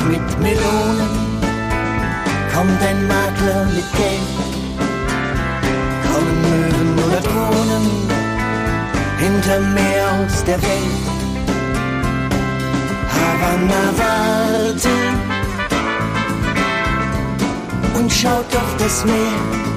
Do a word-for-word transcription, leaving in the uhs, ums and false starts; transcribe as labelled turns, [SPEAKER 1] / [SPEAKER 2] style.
[SPEAKER 1] mit Melonen, kommt ein Makler mit Geld, kommen Möwen oder Drohnen, hinterm Meer aus der Welt. Havanna wartet und schaut auf das Meer.